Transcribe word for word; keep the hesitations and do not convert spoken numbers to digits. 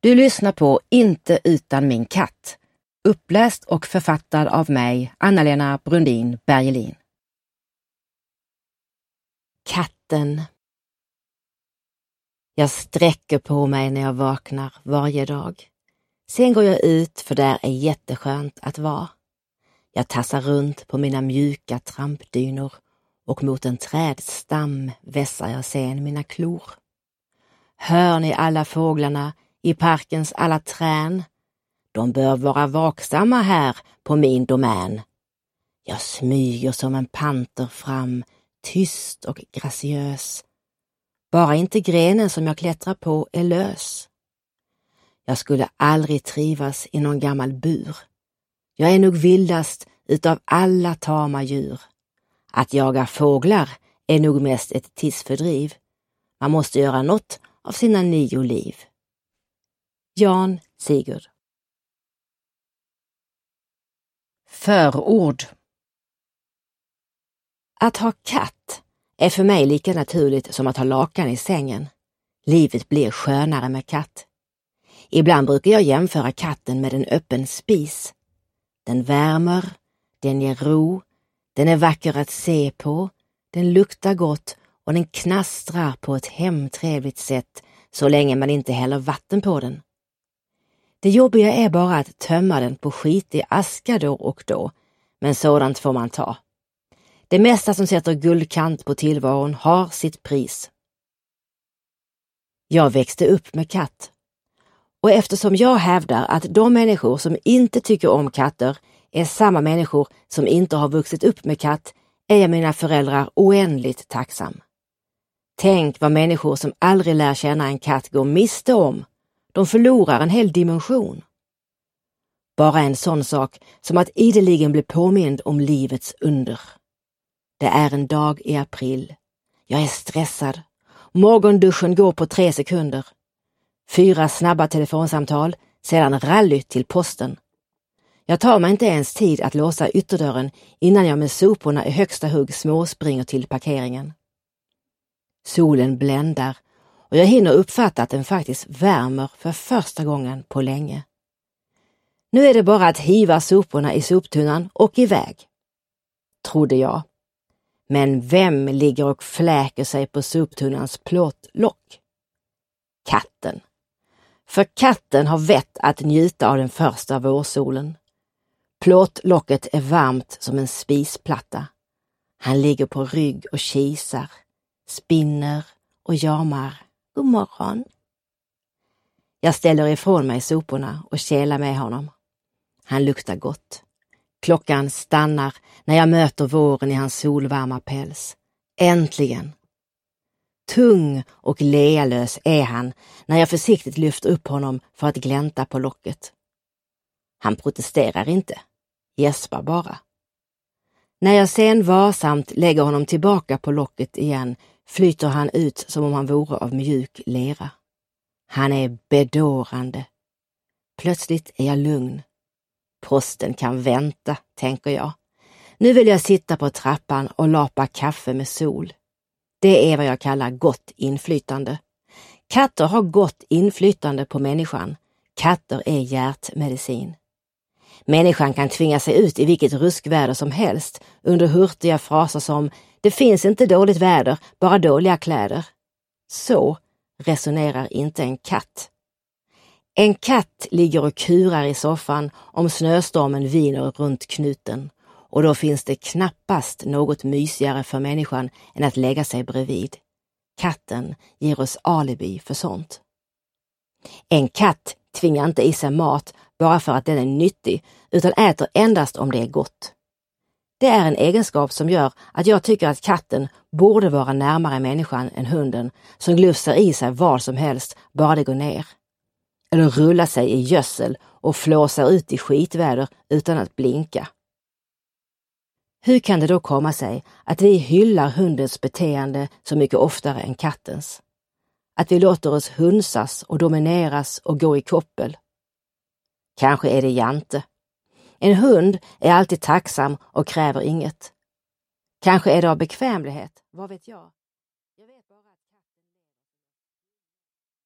Du lyssnar på Inte utan min katt, uppläst och författad av mig, Anna-Lena Brundin Bergelin. Katten. Jag sträcker på mig när jag vaknar varje dag. Sen går jag ut, för där är jätteskönt att vara. Jag tassar runt på mina mjuka trampdynor och mot en trädstam vässar jag sen mina klor. Hör ni alla fåglarna i parkens alla trän? De bör vara vaksamma här på min domän. Jag smyger som en panter fram, tyst och graciös. Bara inte grenen som jag klättrar på är lös. Jag skulle aldrig trivas i någon gammal bur. Jag är nog vildast utav alla tama djur. Att jaga fåglar är nog mest ett tidsfördriv. Man måste göra något av sina nio liv. Jan Sigurd. Förord. Att ha katt är för mig lika naturligt som att ha lakan i sängen. Livet blir skönare med katt. Ibland brukar jag jämföra katten med en öppen spis. Den värmer, den ger ro, den är vacker att se på, den luktar gott och den knastrar på ett hemtrevligt sätt så länge man inte häller vatten på den. Det jobbiga är bara att tömma den på skitig aska då och då, men sådant får man ta. Det mesta som sätter guldkant på tillvaron har sitt pris. Jag växte upp med katt. Och eftersom jag hävdar att de människor som inte tycker om katter är samma människor som inte har vuxit upp med katt, är jag mina föräldrar oändligt tacksam. Tänk vad människor som aldrig lär känna en katt går miste om. De förlorar en hel dimension. Bara en sån sak som att ideligen bli påmind om livets under. Det är en dag i april. Jag är stressad. Morgonduschen går på tre sekunder. Fyra snabba telefonsamtal, sedan rally till posten. Jag tar mig inte ens tid att låsa ytterdörren innan jag med soporna i högsta hugg småspringer till parkeringen. Solen bländar och jag hinner uppfatta att den faktiskt värmer för första gången på länge. Nu är det bara att hiva soporna i soptunnan och iväg, trodde jag. Men vem ligger och fläker sig på soptunnans plåtlock? Katten. För katten har vett att njuta av den första vårsolen. Plåtlocket är varmt som en spisplatta. Han ligger på rygg och kisar, spinner och jamar. God morgon. Jag ställer ifrån mig soporna och kälar med honom. Han luktar gott. Klockan stannar när jag möter våren i hans solvarma päls. Äntligen! Tung och lealös är han när jag försiktigt lyfter upp honom för att glänta på locket. Han protesterar inte, gäspar bara. När jag sen varsamt lägger honom tillbaka på locket igen flyter han ut som om han vore av mjuk lera. Han är bedårande. Plötsligt är jag lugn. Posten kan vänta, tänker jag. Nu vill jag sitta på trappan och lapa kaffe med sol. Det är vad jag kallar gott inflytande. Katter har gott inflytande på människan. Katter är hjärtmedicin. Människan kan tvinga sig ut i vilket ruskväder som helst under hurtiga fraser som "det finns inte dåligt väder, bara dåliga kläder". Så resonerar inte en katt. En katt ligger och kurar i soffan om snöstormen viner runt knuten, och då finns det knappast något mysigare för människan än att lägga sig bredvid. Katten ger oss alibi för sånt. En katt tvingar inte i sig mat bara för att den är nyttig, utan äter endast om det är gott. Det är en egenskap som gör att jag tycker att katten borde vara närmare människan än hunden som glufsar i sig vad som helst bara det går ner. Eller rullar sig i gödsel och flåsar ut i skitväder utan att blinka. Hur kan det då komma sig att vi hyllar hundens beteende så mycket oftare än kattens? Att vi låter oss hunsas och domineras och gå i koppel? Kanske är det jante. En hund är alltid tacksam och kräver inget. Kanske är det av bekvämlighet, vad vet jag?